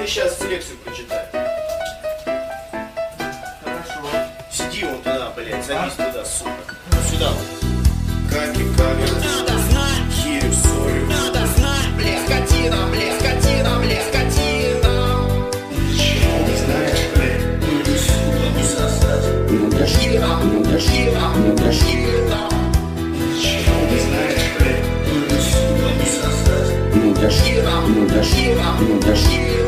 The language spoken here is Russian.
сейчас лекцию прочитаем. Хорошо. Сиди вон туда, блядь, садись туда, сука. Сюда вот. Каки, камеры. Надо знать, Кирю, солю. надо знать, бля, скотина, бля, скотина, бля, скотина. Ничего не знаешь, блядь. Только сука высосать. Скотина, скотина, скотина. Ничего не знаешь, блядь. Только сука высосать. Скотина, скотина, скотина.